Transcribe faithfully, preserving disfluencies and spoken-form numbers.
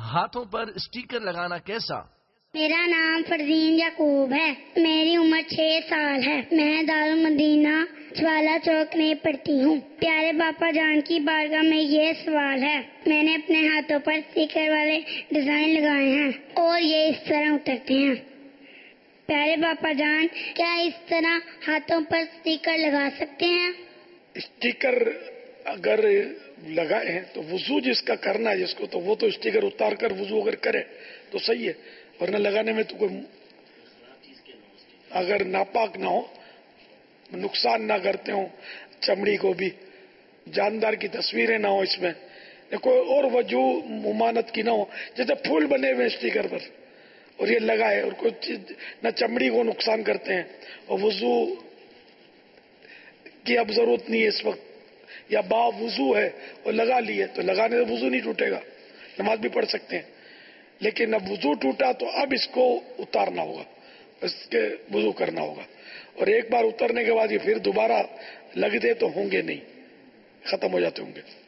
ہاتھوں پر اسٹیکر لگانا کیسا؟ میرا نام فرزین یعقوب ہے، میری عمر چھ سال ہے، میں دارالمدینہ جوالا چوک میں پڑھتی ہوں۔ پیارے باپا جان کی بارگاہ میں یہ سوال ہے، میں نے اپنے ہاتھوں پر اسٹیکر والے ڈیزائن لگائے ہیں اور یہ اس طرح اترتے ہیں۔ پیارے باپا جان، کیا اس طرح ہاتھوں پر اسٹیکر لگا سکتے ہیں؟ اسٹیکر اگر لگائے ہیں تو وضو جس کا کرنا ہے جس کو، تو وہ تو اسٹیکر اتار کر وضو اگر کرے تو صحیح ہے، ورنہ لگانے میں تو کوئی اگر ناپاک نہ ہو، نقصان نہ کرتے ہوں چمڑی کو بھی، جاندار کی تصویریں نہ ہو اس میں، کوئی اور وجہ ممانت کی نہ ہو، جیسے پھول بنے ہوئے اسٹیکر پر اور یہ لگائے اور کوئی چیز نہ چمڑی کو نقصان کرتے ہیں اور وضو کی اب ضرورت نہیں ہے اس وقت، یا با وضو ہے اور لگا لیے تو لگانے سے وضو نہیں ٹوٹے گا، نماز بھی پڑھ سکتے ہیں۔ لیکن اب وضو ٹوٹا تو اب اس کو اتارنا ہوگا، اس کے وضو کرنا ہوگا، اور ایک بار اترنے کے بعد یہ پھر دوبارہ لگ دے تو ہوں گے نہیں، ختم ہو جاتے ہوں گے۔